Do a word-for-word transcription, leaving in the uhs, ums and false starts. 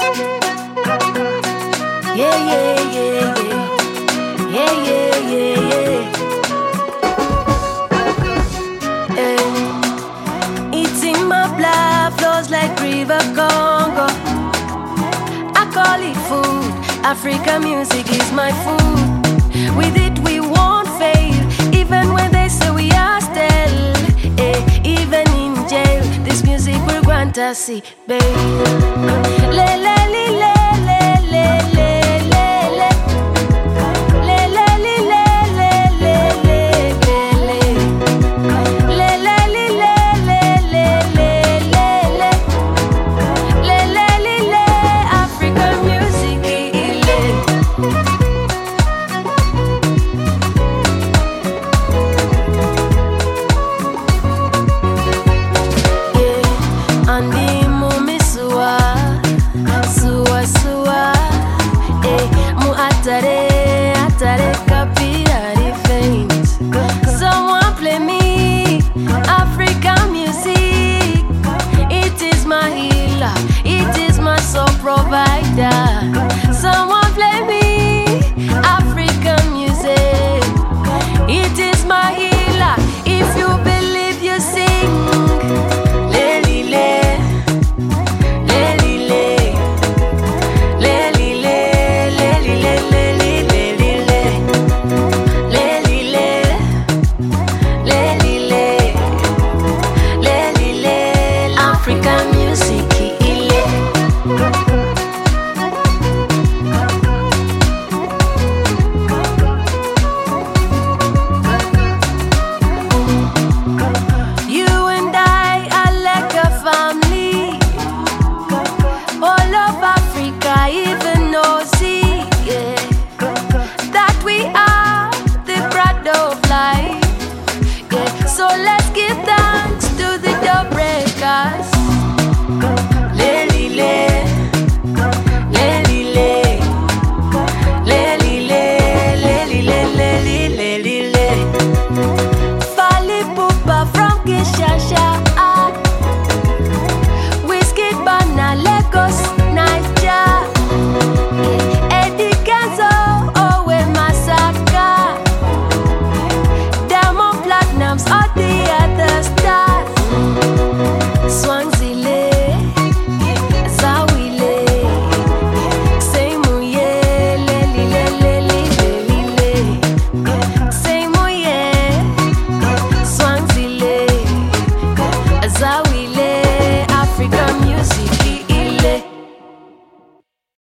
Yeah, yeah, yeah, yeah. Yeah, yeah, yeah, yeah. Eh. It's in my blood, flows like River Congo. I call it food. African music is my food. With it we won't fail, even when they say we are still. Eh, even in jail, this music will grant us babe.